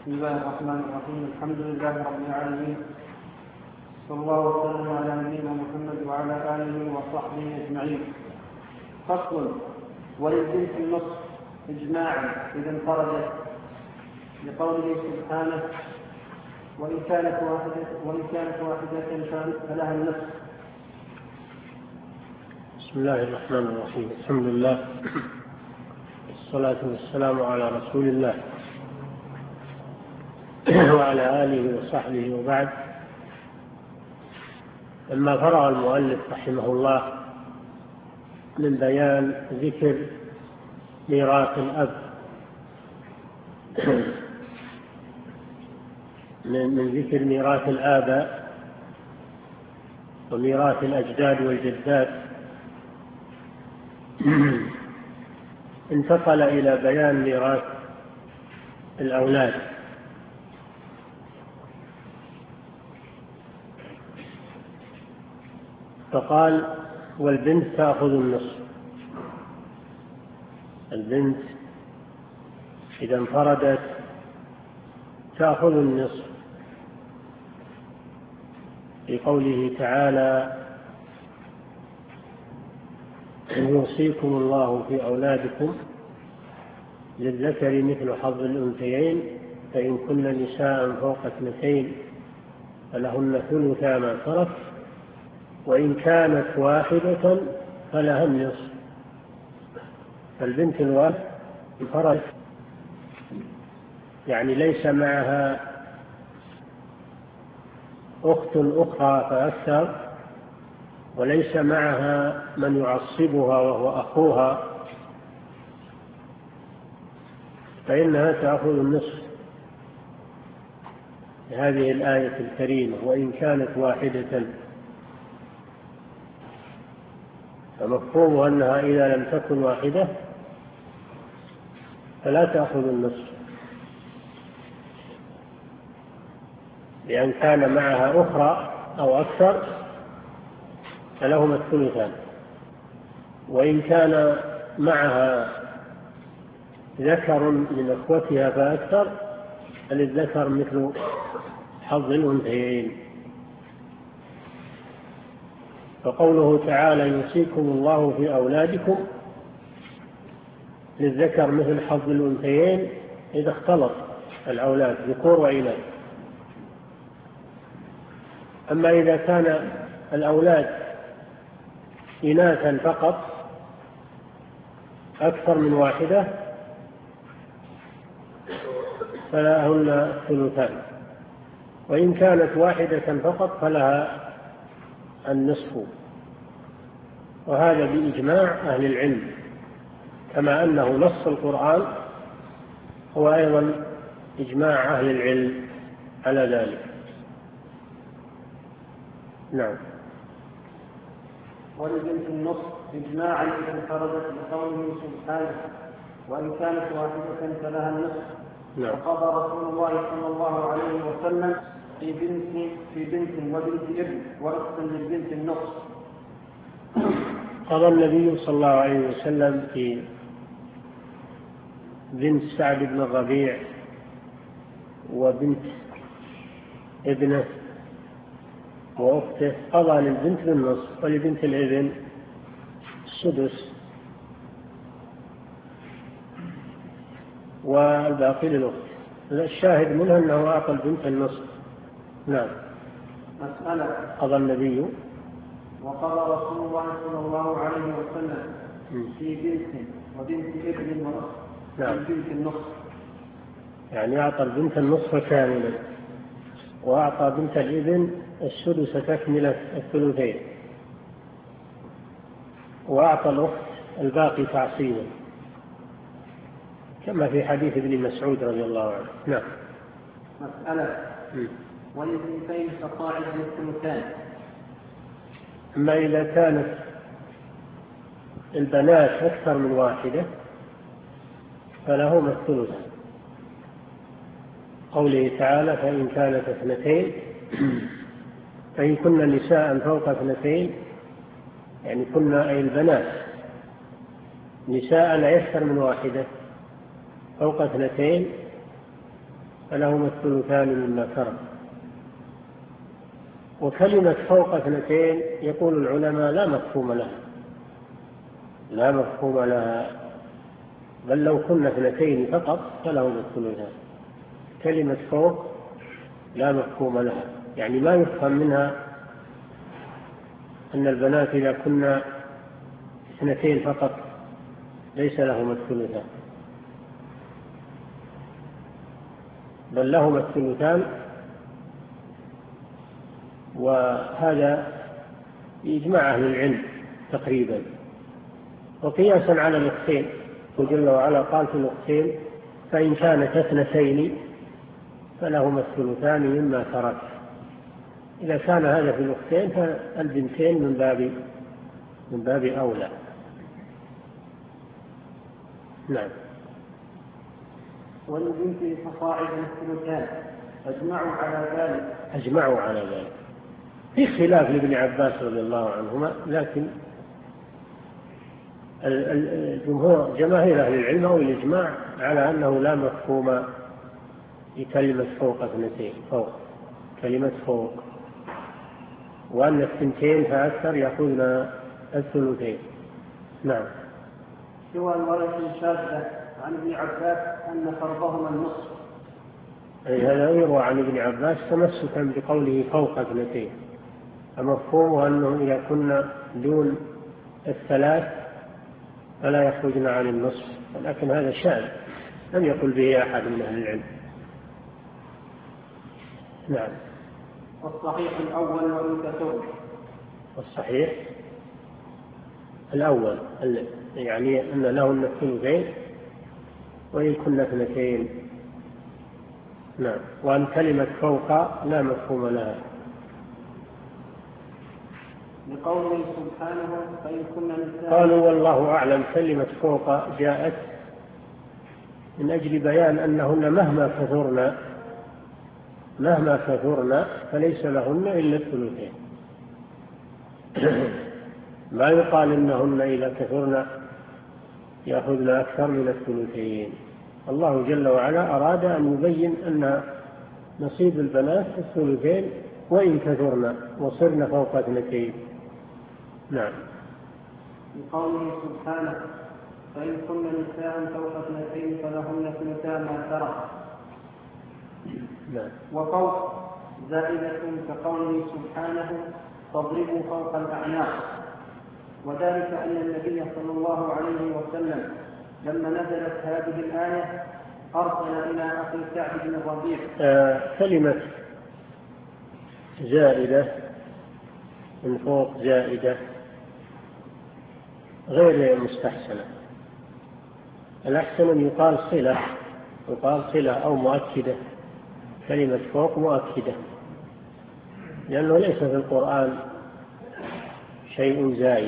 بسم الله الرحمن الرحيم. الحمد لله رب العالمين، صلى الله وسلم على نبينا محمد وعلى آله وصحبه أجمعين. فصل: وللبنت النصف إجماعا إذا انفردت، لقوله سبحانه: وإن كانت واحدة فلها النصف. بسم الله الرحمن الرحيم. الحمد لله والصلاة والسلام على رسول الله وعلى آله وصحبه، وبعد. لما فرغ المؤلف رحمه الله من بيان ذكر ميراث الأب من ذكر ميراث الآباء وميراث الأجداد والجدات، انتقل إلى بيان ميراث الأولاد. فقال: والبنت تأخذ النصف. البنت إذا انفردت تأخذ النصف، في قوله تعالى: يوصيكم الله في أولادكم للذكر مثل حظ الأنثيين، فإن كن نساء فوق 2 فلهن ثلثا ما ترك، وإن كانت واحدة فلها النصف. فالبنت الواحدة انفردت، يعني ليس معها أخت أخرى فأكثر، وليس معها من يعصبها وهو أخوها، فإنها تأخذ النصف هذه الآية الكريمة: وإن كانت واحدة. فمفهوم أنها إذا لم تكن واحدة فلا تأخذ النصف، لأن كان معها أخرى أو أكثر فلهما الثلثان، وإن كان معها ذكر من أخوتها فأكثر فللذكر مثل حظ الأنثيين. فقوله تعالى: يوصيكم الله في أولادكم للذكر مثل حظ الأنثيين، إذا اختلط الأولاد ذكور وإناث. أما إذا كان الأولاد إناثا فقط أكثر من واحدة فلهن الثلثان، وإن كانت واحدة فقط فلها النصف. وهذا بإجماع أهل العلم، كما أنه نص القرآن هو أيضا إجماع أهل العلم على ذلك. نعم. وللبنت النصف إجماعا إذا انفردت، لقوله سبحانه: وإن كانت واحدة فلها النصف. نعم. وقضى رسول الله صلى الله عليه وسلم في بنت وبنت ابن وأخت للبنت النصف. قضى النبي صلى الله عليه وسلم في بنت سعد بن الربيع وبنت ابنه وأخته، قضى للبنت بالنصف، ولبنت الابن السدس، والباقي للأخت. الشاهد منها أنه أعطى البنت النصف. نعم. مسألة: قضى النبي وقضى رسول الله صلى الله عليه وسلم في بنت وبنت ابن وأخت للبنت النصف، يعني أعطى البنت النصف كاملا، وأعطى بنت الابن السدس تكملة الثلثين، وأعطى الأخت الباقي تعصيبا، كما في حديث ابن مسعود رضي الله عنه. نعم. مسألة: وللبنتين فصاعد الثلثان. أما إذا كانت البنات أكثر من واحدة فلهما الثلث، قوله تعالى: فإن كانت 2 فإن كن نساء فوق 2، يعني كن أي البنات نساء لا يكثر من واحدة فوق 2 فلهما الثلثان مما ترك. وكلمة فوق اثنتين يقول العلماء لا مفهوم لها، لا مفهوم لها، بل لو كنا اثنتين فقط فلهما الثلثان. كلمة فوق لا مفهوم لها، يعني ما يفهم منها أن البنات إذا كنا اثنتين فقط ليس لهما الثلثان، بل لهما الثلثان، وهذا بإجماع أهل العلم تقريبا. وقياسا على الأختين، جل وعلا قال في الأختين فإن كانت اثنتين فلهما الثلثان مما ترك. إذا كان هذا في الأختين فالبنتين من باب أولى. نعم. والبنت فصاعدا الثلثان أجمعوا على ذلك. في خلاف لابن عباس رضي الله عنهما، لكن جماهير أهل العلم أو الإجماع على أنه لا مفهوم لكلمة فوق اثنتين، فوق كلمة فوق، وأن الثنتين فأكثر يأخذن الثلثين. نعم. سوى الورثة الشاذة عن ابن عباس أن فرضهما النصف. هذا يروى عن ابن عباس تمسكا بقوله فوق اثنتين، فمفهومه أنه إذا كنا دون الثلاث فلا يخرجن عن النصف، ولكن هذا شاذ لم يقل به أحد من أهل العلم. نعم. والصحيح الأول وإن كثر. والصحيح الأول يعني أن لهن الثلثين وإن كنا اثنتين. نعم. وأن كلمة فوق لا مفهوم لها، لقوله سبحانه فإن كنا نساء. قالوا والله أعلم كلمة فوق جاءت من أجل بيان أنهن مهما كثرن فليس لهن إلا الثلثين. ما يقال إنهن إذا كثرن يأخذن أكثر من الثلثين. الله جل وعلا أراد أن يبين أن نصيب البنات الثلثين وإن كثرن وصرن فوق اثنتين. نعم. لقوله سبحانه فإن كن نساء فوق اثنتين فلهن ثلثا ما ترك. نعم. وفوق زائدة كقوله سبحانه فاضربوا فوق الأعناق، وذلك أن النبي صلى الله عليه وسلم لما نزلت هذه الآية أرسل إلى أخي كعب بن الربيع. كلمة زائدة من فوق زائدة غير مستحسنة. الأحسن أن يقال صلة أو مؤكدة. كلمة فوق مؤكدة، لأنه ليس في القرآن شيء زائد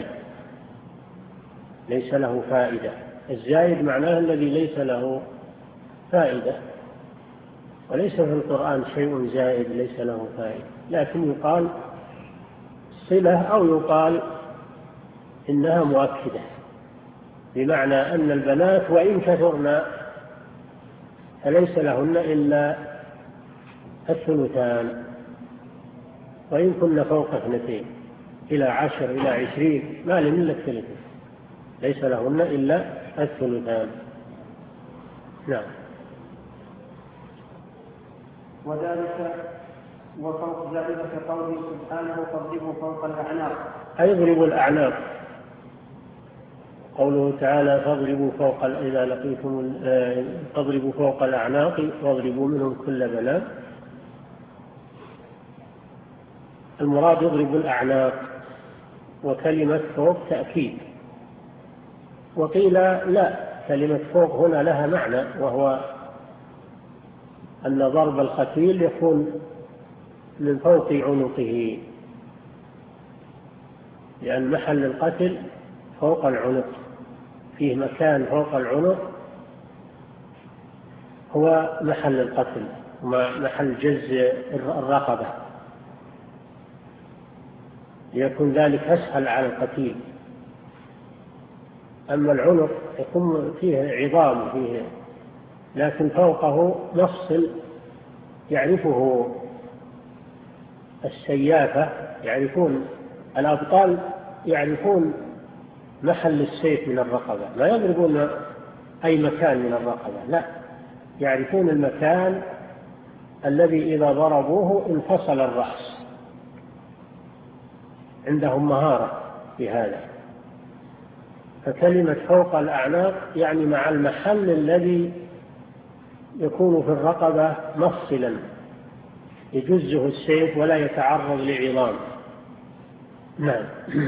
ليس له فائدة. الزائد معناه الذي ليس له فائدة، وليس في القرآن شيء زائد ليس له فائدة، لكن يقال صلة أو يقال إنها مؤكدة، بمعنى أن البنات وإن كثرن فليس لهن إلا الثلثان، وإن كن فوق اثنتين إلى 10 إلى 20 ما لهن إلا الثلثان، ليس لهن إلا الثلثان. نعم. وذلك وفوق ذلك كقوله سبحانه فاضربوا فوق الأعناق، أي اضربوا الأعناق. قوله تعالى فاضربوا فوق إذا لقيتم فاضربوا فوق الأعناق واضربوا منهم كل بنان. المراد يضرب الأعناق، وكلمة فوق تأكيد. وقيل لا، كلمة فوق هنا لها معنى، وهو أن ضرب القتيل يكون من فوق عنقه، لأن محل القتل فوق العنق، فيه مكان فوق العنق هو محل القتل ومحل جز الرقبة، ليكون ذلك أسهل على القتيل. أما العنق يكون فيه عظام فيه، لكن فوقه مفصل يعرفه السيافة، يعرفون الأبطال، يعرفون محل السيف من الرقبة، لا يضربون أي مكان من الرقبة، لا، يعرفون المكان الذي إذا ضربوه انفصل الرأس، عندهم مهارة في هذا. فكلمة فوق الأعناق يعني مع المحل الذي يكون في الرقبة مفصلا يجزه السيف ولا يتعرض لعظام. نعم.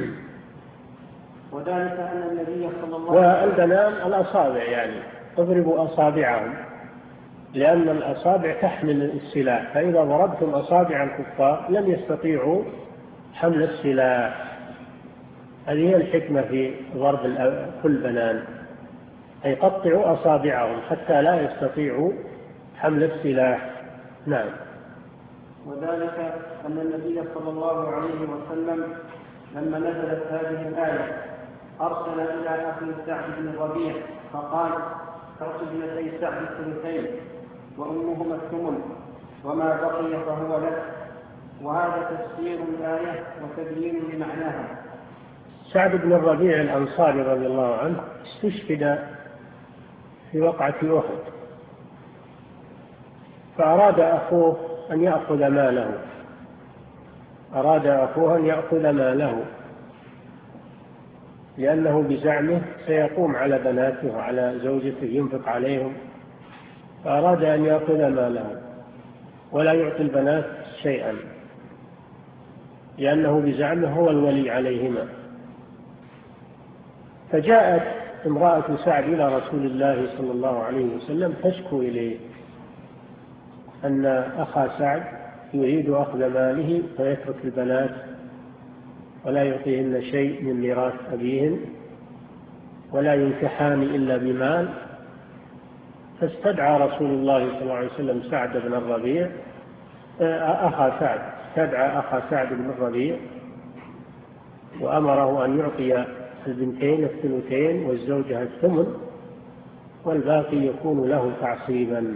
وذلك أن النبي صلى الله عليه وسلم والبنان الأصابع، يعني اضربوا أصابعهم، لأن الأصابع تحمل السلاح، فإذا ضربتم أصابع الكفار لم يستطيعوا حمل السلاح. هذه هي الحكمة في ضرب كل بنان، أي قطعوا أصابعهم حتى لا يستطيعوا حمل السلاح. نعم. وذلك أن النبي صلى الله عليه وسلم لما نزلت هذه الآية أرسل إلى أخي سعد بن الربيع فقال: تعطي ابنتي سعد الثلثين وأمهما الثمن وما بقي فهو لك. وهذا تفسير الآية وتبيين لمعناها. سعد بن الربيع الأنصاري رضي الله عنه استشهد في وقعة أحد، فأراد أخوه أن يأخذ ماله، لأنه بزعمه سيقوم على بناته وعلى زوجته ينفق عليهم، فأراد أن يأخذ ماله ولا يعطي البنات شيئا، لأنه بزعمه هو الولي عليهما. فجاءت امرأة سعد إلى رسول الله صلى الله عليه وسلم تشكو إليه أن أخا سعد يريد أخذ ماله فيترك البنات ولا يعطيهن شيء من ميراث أبيهن ولا ينكحان إلا بمال. فاستدعى رسول الله صلى الله عليه وسلم سعد بن الربيع استدعى أخا سعد بن الربيع وأمره أن يعطي البنتين الثلثين والزوجة الثمن والباقي يكون له تعصيبا.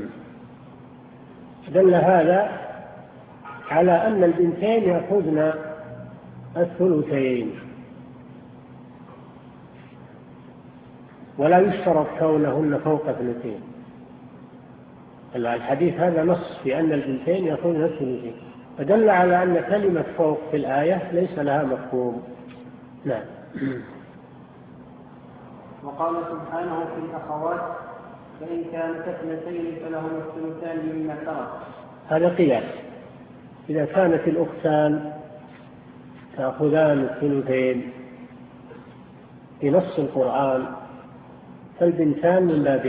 دل هذا على أن البنتين يأخذن الثلثين، ولا يشترط كونهن فوق اثنتين. الحديث هذا نص في أن البنتين يأخذن الثلثين، فدل على أن كلمة فوق في الآية ليس لها مفهوم. نعم. وقال سبحانه في الأخوات: فإن كانت اثنتين فلهما الثلثان مما ترك. هذا قياس. إذا كانت الأختان تأخذان الثلثين في نص القرآن فالبنتان من باب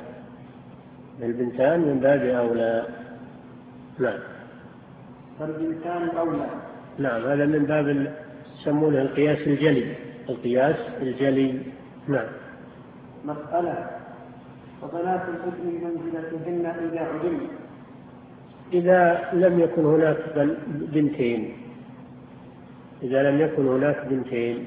أولى. نعم. فالبنتان أولى. نعم، هذا من باب يسمونه القياس الجلي. نعم. مسألة: وبنات الابن منزلتهن إذا علم. إذا لم يكن هناك بنتين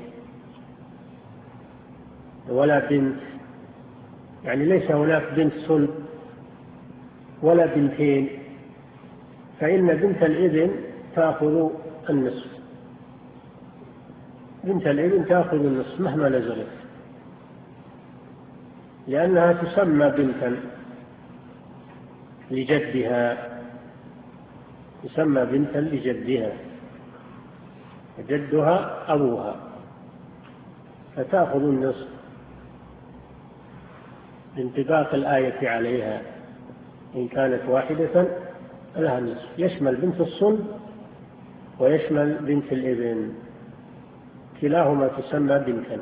ولا بنت، يعني ليس هناك بنت صلب ولا بنتين، فإن بنت الابن تأخذ النصف. بنت الابن تأخذ النصف مهما نزلت، لأنها تسمى بنتا لجدها، جدها أبوها، فتأخذ النصف بانطباق الآية عليها. إن كانت واحدة لها النصف، يشمل بنت الصلب ويشمل بنت الابن، كلاهما تسمى بنتا.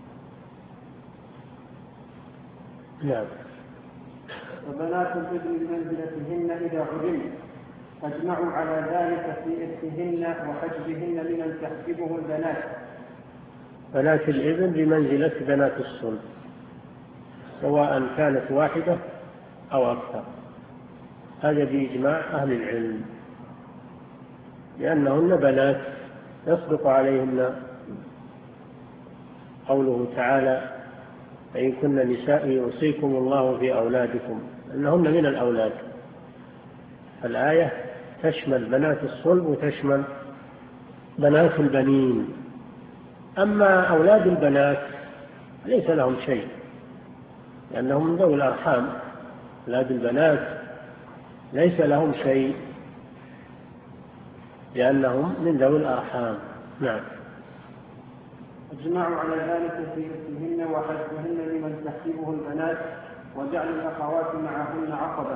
نعم. وبنات الابن بمنزلتهن إذا علم. أجمعوا على ذلك في إرثهن وحجبهن لمن تحجبه البنات. بنات الابن بمنزلة بنات الصلب، سواء كانت واحدة أو أكثر، هذا بإجماع أهل العلم، لأنهن بنات يصدق عليهن قوله تعالى: فإن كن نساء يوصيكم الله في أولادكم، أنهن من الأولاد، الآية تشمل بنات الصلب وتشمل بنات البنين. أما أولاد البنات ليس لهم شيء لأنهم من ذوي الأرحام. أولاد البنات ليس لهم شيء لأنهم من ذوي الأرحام. نعم. اجمعوا على ذلك في اسمهن وحذفهن لمن تحسبه البنات وجعل الأخوات معهن عقبة.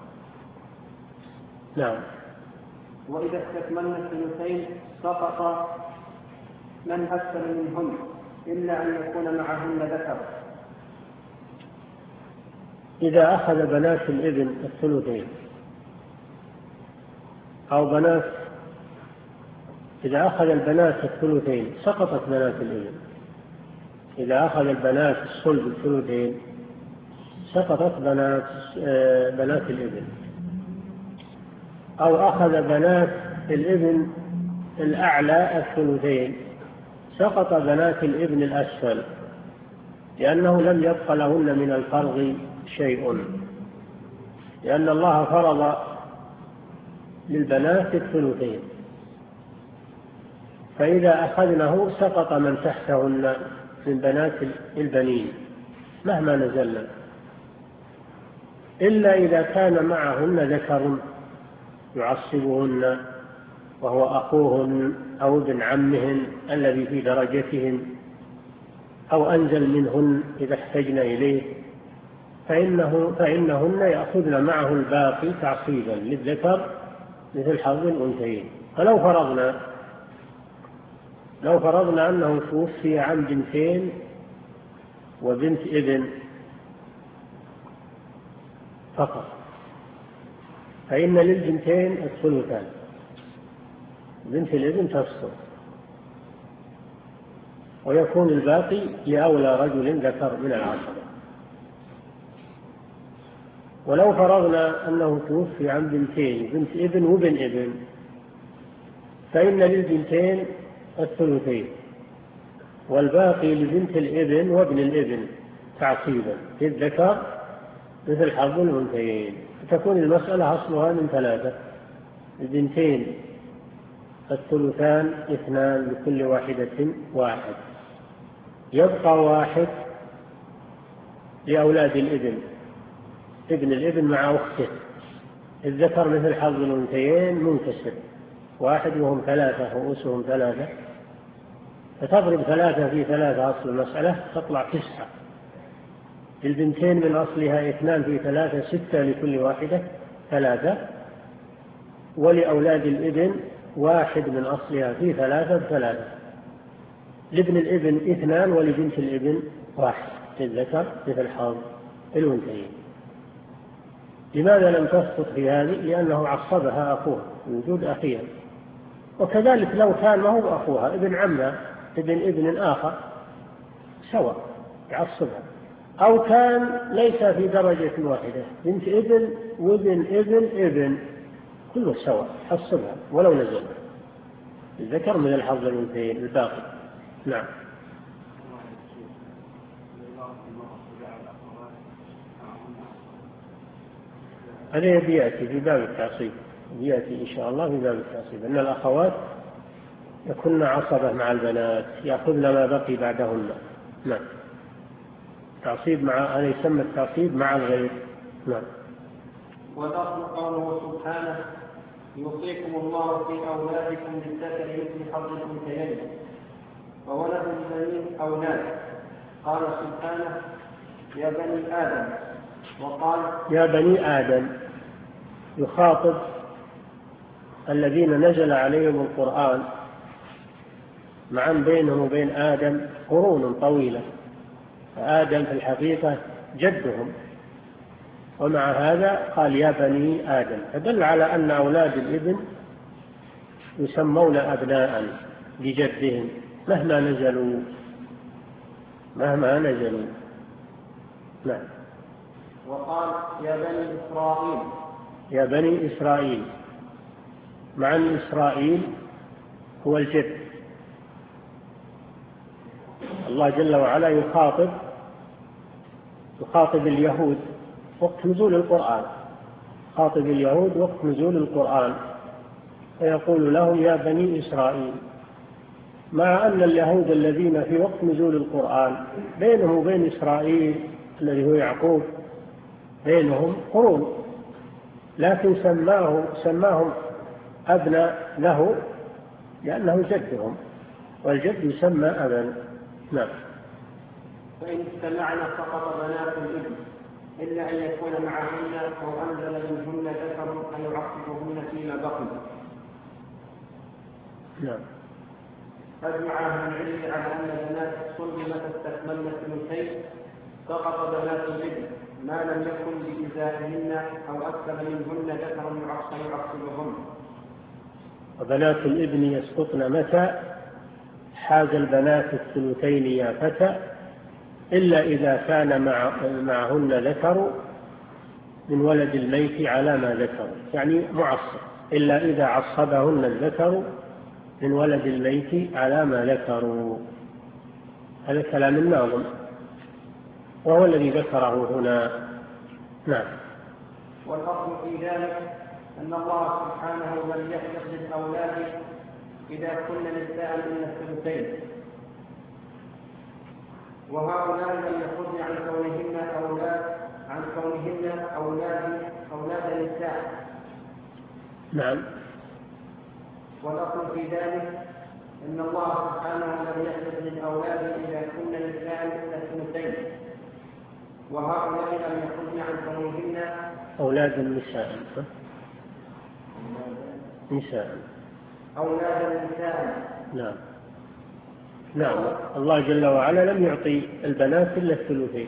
نعم. وإذا استكملن الثلثين سقط من أكثر منهن إلا أن يكون معهن ذكر. إذا أخذ بنات الابن الثلثين أو بنات، إذا أخذ البنات الثلثين سقطت بنات الابن. إذا أخذ البنات الصلب الثلثين سقطت بنات الابن. أو أخذ بنات الابن الأعلى الثلثين سقط بنات الابن الأسفل لأنه لم يبق لهن من الفرض شيء، لأن الله فرض للبنات الثلثين، فإذا أخذنه سقط من تحتهن من بنات البنين مهما نزلن، إلا إذا كان معهن ذكر يعصبهن وهو أخوهن أو ابن عمهن الذي في درجتهن أو أنزل منهن إذا احتجن إليه، فإنهن يأخذن معه الباقي تعصيبا للذكر مثل حظ الأنثيين. فلو فرضنا أنه توفي عن بنتين وبنت ابن فقط، فإن للبنتين الثلثان، بنت الابن تسقط ويكون الباقي لأولى رجل ذكر من العشرة. ولو فرضنا أنه توفي عن بنتين، بنت ابن وابن ابن، فإن للبنتين الثلثين والباقي لبنت الابن وابن الابن تعصيبا للذكر مثل حظ الأنثيين. تكون المسألة أصلها من ثلاثة: البنتين الثلثان 2 لكل واحدة 1، يبقى 1 لأولاد الابن، ابن الابن مع أخته، الذكر مثل حظ الأنثيين منكسر 1 وهم 3 رؤوسهم 3، فتضرب 3 في 3 أصل المسألة تطلع 9. البنتين من أصلها 2 في 3 6 لكل واحدة 3، ولأولاد الابن 1 من أصلها في 3 ب3. لابن الابن 2 ولبنت الابن 1 للذكر مثل حظ الأنثيين. لماذا لم تسقط في هذه؟ لأنه عصبها أخوها وجود أخيها. وكذلك لو كان ما هو أخوها، ابن عمها ابن ابن آخر سواء يعصبها، أو كان ليس في درجة واحدة، بنت ابن وابن ابن ابن كله سواء يعصبها ولو نزل، الذكر من الحظ الأنثيين الباقي. نعم. هذا يأتي في باب التعصيب، يأتي إن شاء الله في باب التعصيب أن الأخوات يكون عصبة مع البنات يأخذن ما بقي بعدهن. نعم. تعصيب مع، هذا يسمى التعصيب مع الغير. نعم. ودخل قوله سبحانه: يوصيكم الله في أولادكم للذكر مثل حظ الأنثيين وولد البنين أولاد. قال سبحانه: يا بني آدم، وقال: يا بني آدم، يخاطب الذين نزل عليهم القرآن مع بينهم وبين آدم قرون طويلة، فآدم في الحقيقة جدهم، ومع هذا قال يا بني آدم، فدل على أن أولاد الابن يسمون أبناء لجدهم مهما نزلوا. نعم. وقال: يا بني إسرائيل، يا بني إسرائيل، مع أن إسرائيل هو الجد. الله جل وعلا يخاطب اليهود وقت نزول القرآن، خاطب اليهود وقت نزول القرآن، فيقول لهم يا بني إسرائيل، مع أن اليهود الذين في وقت نزول القرآن بينهم وبين إسرائيل الذي هو يعقوب بينهم قرون، لكن سماهم أبناء له لأنه جدهم، والجد يسمى أبا. نعم. فإن اجتمعنا سقط بنات الابن إلا أن يكون معهن أو أنزل منهن ذكر أن يعصبهن فيما بقي. نعم. أجمع أهل العلم على أن بنات الصلب متى استكملن الثلثين سقط بنات الابن ما لم يكن بإزائهن أو أكثر منهن ذكر يعصبهن. وبنات الابن يسقطن متى حاز البنات الثلثين يا فتى، إلا إذا كان معهن ذكر من ولد الميت على ما ذكروا، يعني معصب، إلا إذا عصبهن الذكر من ولد الميت على ما ذكروا. هذا كلام الناظم وهو الذي ذكره هنا. نعم. والأصل في ذلك أن الله سبحانه لم يخلق للأولاد إذا كن نساء من الثلثين، وهؤلاء لم يخرجن عن كونهن أولاد نساء. نعم. والأصل في ذلك أن الله سبحانه لم يخلق للأولاد إذا كن نساء من الثلثين، وهؤلاء لم يخرجن عن كونهن أولاد النساء. أولاد النساء. نعم. نعم. الله جل وعلا لم يعطي البنات إلا الثلثين،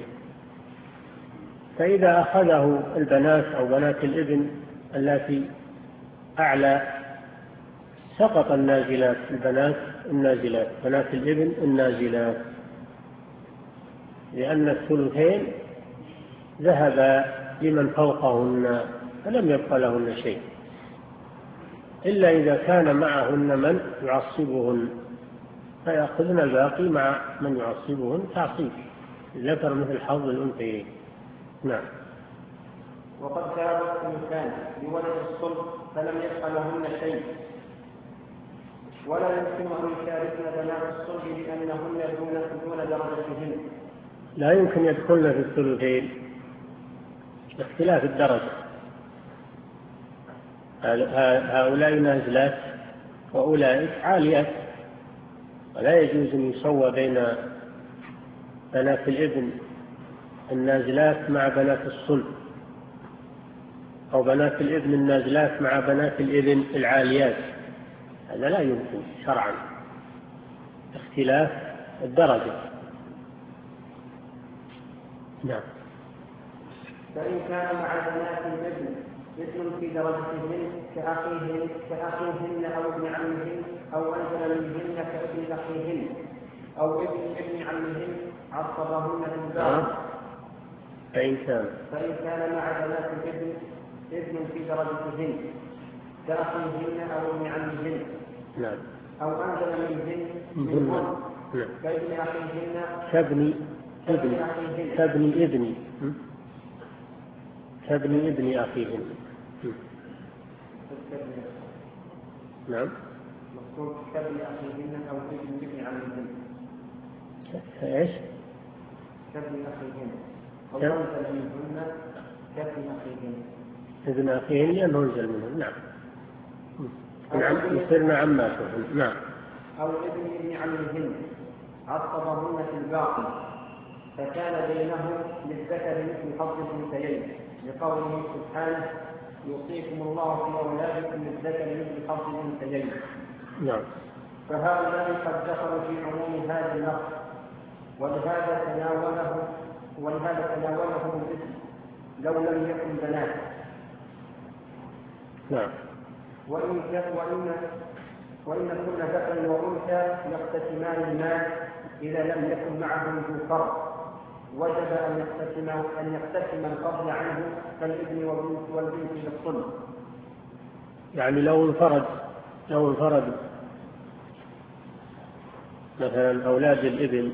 فإذا أخذه البنات أو بنات الابن التي أعلى سقط النازلات، البنات النازلات، بنات الابن النازلات، لأن الثلثين ذهب لمن فوقهن فلم يبق لهن شيء، إلا إذا كان معهن من يعصبهن فيأخذن الباقي مع من يعصبهن تعصيب، ذكر مثل حظ الأنثيين. نعم. وقد كان الثلثان لولد الصلب فلم يبق لهن شيء، ولا يمكن أن يشاركن بنات الصلب لأنهن دون درجتهن. لا يمكن يدخلن في الثلثين باختلاف الدرجة، هؤلاء نازلات وأولئك عاليات، ولا يجوز أن يسوى بين بنات الابن النازلات مع بنات الصلب، أو بنات الابن النازلات مع بنات الابن العاليات، هذا لا يمكن شرعا، اختلاف الدرجة. نعم. فإن كان مع بنات الابن ابن في درجتهن كأخيهن أو ابن عمهن أو أنزل منهن كابن أخيهن أو ابن عمهن عصبهن من بعض. فإن كان مع بنات الابن ابن في درجتهن كأخيهن أو ابن عمهن. نعم. أو أنزل منهن كابن أخيهن كابن ابن أخيهن. نعم. مذكور كابن أخيهن أو ابن عمهن. إيش؟ كابن أخيهن أو أنزل منهن كابن أخيهن. ابن أخيهن لأنه أنزل منهن. نعم. نعم. يصيرن عماتهن. نعم. أو ابن عمهن عصبهن في الباقي، فكان بينهم للذكر مثل حظ الأنثيين، لقوله سبحانه يوصيكم الله في أولادكم للذكر مثل حظ الأنثيين. نعم. فهؤلاء قد دخلوا في عموم هذا النص، ولهذا تناولهم الاسم لو لم يكن بنات. نعم. وإن كل ذكر وأنثى يقتسمان المال إذا لم يكن معهم ذو فرض، وجب أن يقتسم الفضل عنه كالابن والبنت للصلب. يعني لو انفرد مثلا أولاد الابن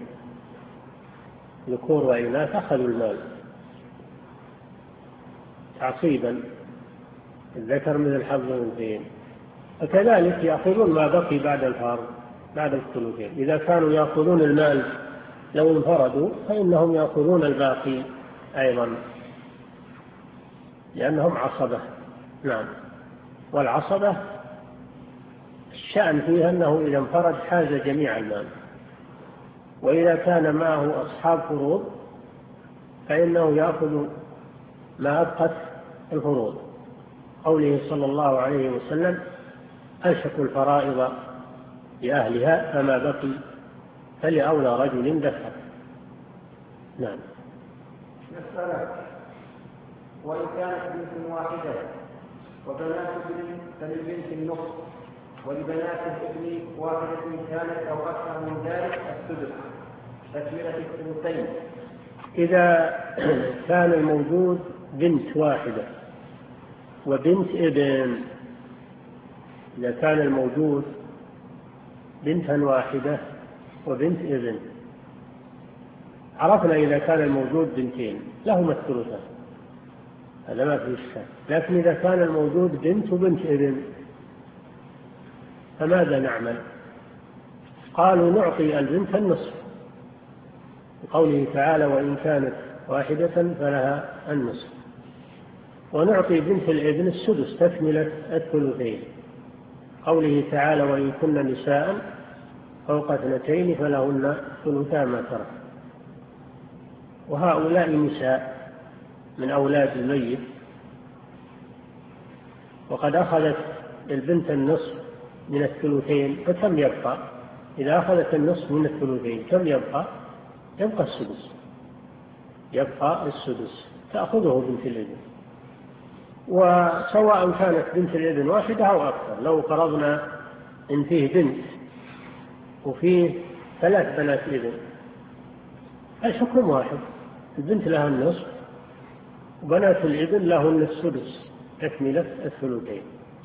ذكور وإناث أخذوا المال تعصيبا، الذكر مثل حظ الأنثيين. وكذلك يأخذون ما بقي بعد الفرض بعد الثلثين. إذا كانوا يأخذون المال لو انفردوا فإنهم يأخذون الباقي أيضا لأنهم عصبة. نعم. والعصبة الشأن فيها أنه إذا انفرد حاز جميع المال، وإذا كان معه أصحاب فروض فإنه يأخذ ما أبقت الفروض. قوله صلى الله عليه وسلم: ألحقوا الفرائض بأهلها فما بقي فلأولى رجل ذكر. نعم. مسألة: وإن كانت بنت واحدة وبنات ابن فللبنت النصف، ولبنات الابن واحدة كانت أو أكثر من ذلك السدس تكملة الثلثين. إذا كان الموجود بنت واحدة وبنت ابن، إذا كان الموجود بنتا واحدة وبنت ابن، عرفنا إذا كان الموجود بنتين لهما الثلثان، هذا ما فيه إشكال. لكن إذا كان الموجود بنت وبنت ابن فماذا نعمل؟ قالوا: نعطي البنت النصف، قوله تعالى: وإن كانت واحدة فلها النصف، ونعطي بنت الابن السدس تكملة الثلثين، قوله تعالى: وإن كن نساء فوق 2 فلهن ثلثا ما ترك. وهؤلاء النساء من أولاد الميت، وقد أخذت البنت النصف من الثلثين، فكم يبقى؟ إذا أخذت النصف من الثلثين كم يبقى؟ يبقى السدس، يبقى السدس تأخذه بنت الابن. وسواء كانت بنت الابن واحدة أو أكثر، لو فرضنا إن فيه بنت وفيه 3 بنات ابن الحكم واحد، البنت لها النصف وبنات الابن لهن السدس تكملة الثلثين،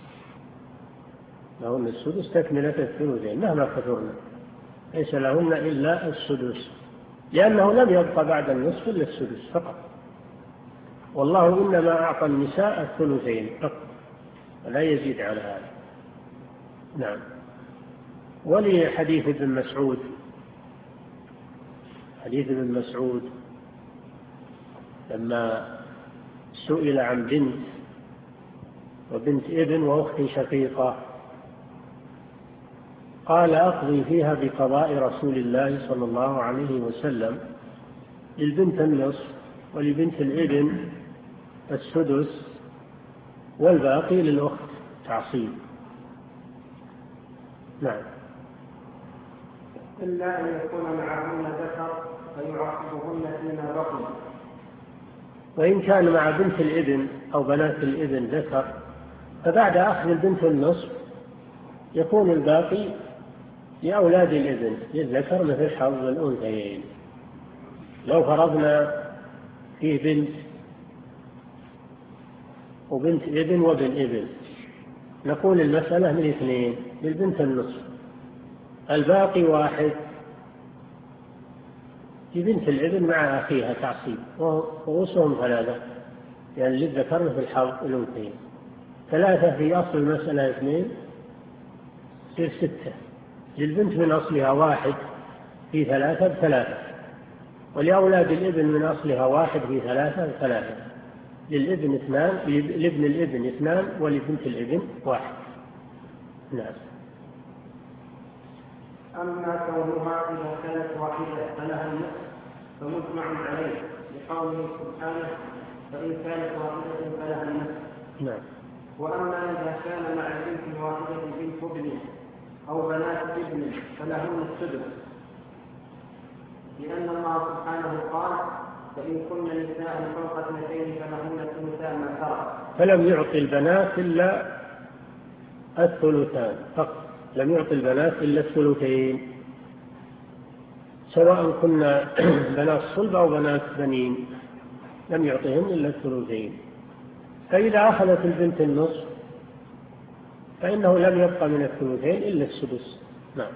لهن السدس تكملة الثلثين مهما كثرنا، ليس لهن إلا السدس، لأنه لم يبقى بعد النصف إلا السدس فقط، والله إنما أعطى النساء الثلثين فقط ولا يزيد على هذا. نعم. ولحديث ابن مسعود، حديث ابن مسعود لما سئل عن بنت وبنت ابن وأخت شقيقة قال: أقضي فيها بقضاء رسول الله صلى الله عليه وسلم، للبنت النصف ولبنت الابن السدس والباقي للأخت تعصيب. نعم. إلا أن يكون معهن ذكر فيعصبهن فيما بقي. وإن كان مع بنت الابن أو بنات الابن ذكر فبعد أخذ البنت النصف يكون الباقي لأولاد الابن للذكر مثل حظ الأنثيين. لو فرضنا فيه بنت وبنت ابن وابن ابن، نقول المسألة من 2، للبنت النصف، الباقي 1 في بنت الابن مع أخيها تعصيب، ورؤوسهم 3، يعني للذكر مثل حظ الأنثيين. 3 في أصل المسألة 2 يصير 6، للبنت من أصلها 1 في 3 ب3، ولأولاد الابن من أصلها 1 في 3 ب3، للابن 2، لابن الابن 2 ولبنت الابن 1. نعم. أما كونها إذا كانت واحدة فلها النصف فمجمع عليه لقوله سبحانه: فإن كانت واحدة فلها النصف. نعم. وأما إذا كان مع البنت الواحدة بنت ابن أو بنات ابن فلهن السدس، لأن الله سبحانه قال: فإن كن نساء فوق 2 فلهن ثلثا ما ترك. فلم يعطي البنات إلا الثلثان فقط، لم يعطي البنات إلا الثلثين، سواء كنا بنات صلب أو بنات بنين لم يعطيهن إلا الثلثين. فإذا أخذت البنت النصف فإنه لم يبقى من الثلثين إلا السدس. نعم.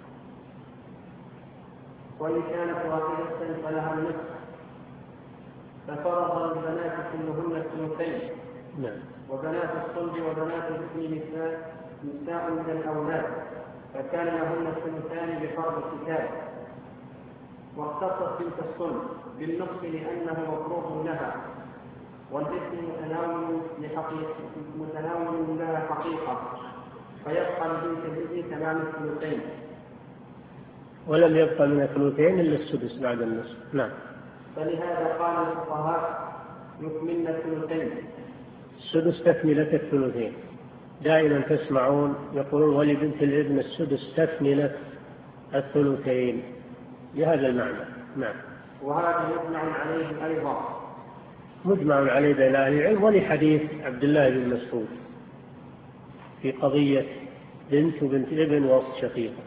وإن كانت واحدة فلها النصف ففرض البنات كلهن الثلثين. نعم. وبنات الصلب وبنات الابن نساء من الأولاد، فكان لهن الثلثان بفرض الكتاب. واختصت بنت الصلب بالنصف لأنه مكروه لها، والاسم متناول لها حقيقة، فيبقى لبنت الابن تمام الثلثين. ولم يبقى من الثلثين إلا السدس بعد النصف. نعم. فلهذا قال الفقهاء يكملن الثلثين. السدس تكملة الثلثين، دائما تسمعون يقولون ولبنت الابن السدس تكملة الثلثين بهذا المعنى. نعم. وهذا مجمع عليه أيضا، مجمع عليه بين أهل العلم، ولحديث عبد الله بن مسعود في قضية بنت وبنت ابن وأخت شقيقة.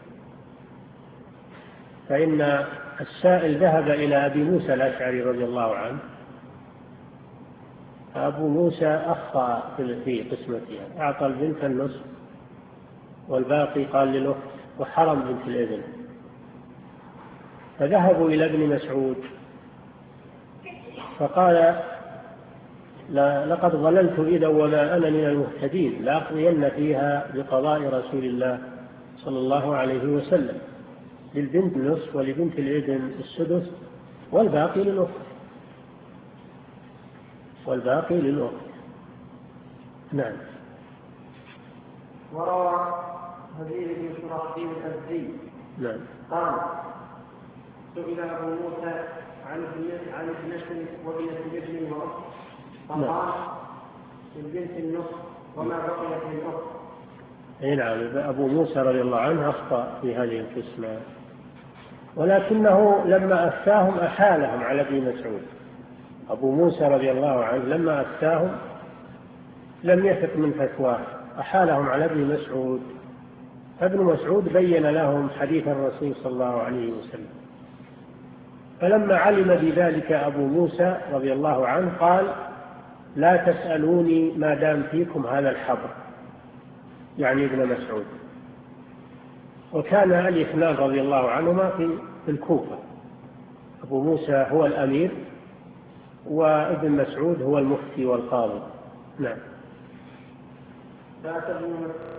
فإن السائل ذهب إلى أبي موسى الأشعري رضي الله عنه، فأبو موسى أخطأ في قسمتها، أعطى البنت النصف والباقي قال للأخت، وحرم بنت الابن. فذهبوا إلى ابن مسعود فقال لقد ضللت إذا وما أنا من المهتدين، لأقضين فيها بقضاء رسول الله صلى الله عليه وسلم، للبنت النصف ولبنت الابن السدس والباقي للأخت. نعم. وروى هذه بن شرحبيل الأزدي نعم. قال سئل أبو موسى عن ابنة وابنة ابن وأخت، فقال للبنت النصف وما بقيت للأخت. نعم. أبو موسى رضي الله عنه أخطأ في هذه القسمة، ولكنه لما أفتاهم أحالهم على ابن مسعود. أبو موسى رضي الله عنه لما أفتاهم لم يثق من فتواه، أحالهم على ابن مسعود، فابن مسعود بين لهم حديث الرسول صلى الله عليه وسلم. فلما علم بذلك أبو موسى رضي الله عنه قال لا تسألوني ما دام فيكم هذا الحبر، يعني ابن مسعود. وكان الاثنان رضي الله عنهما في الكوفة، أبو موسى هو الأمير وابن مسعود هو المفتي والقاضي. نعم.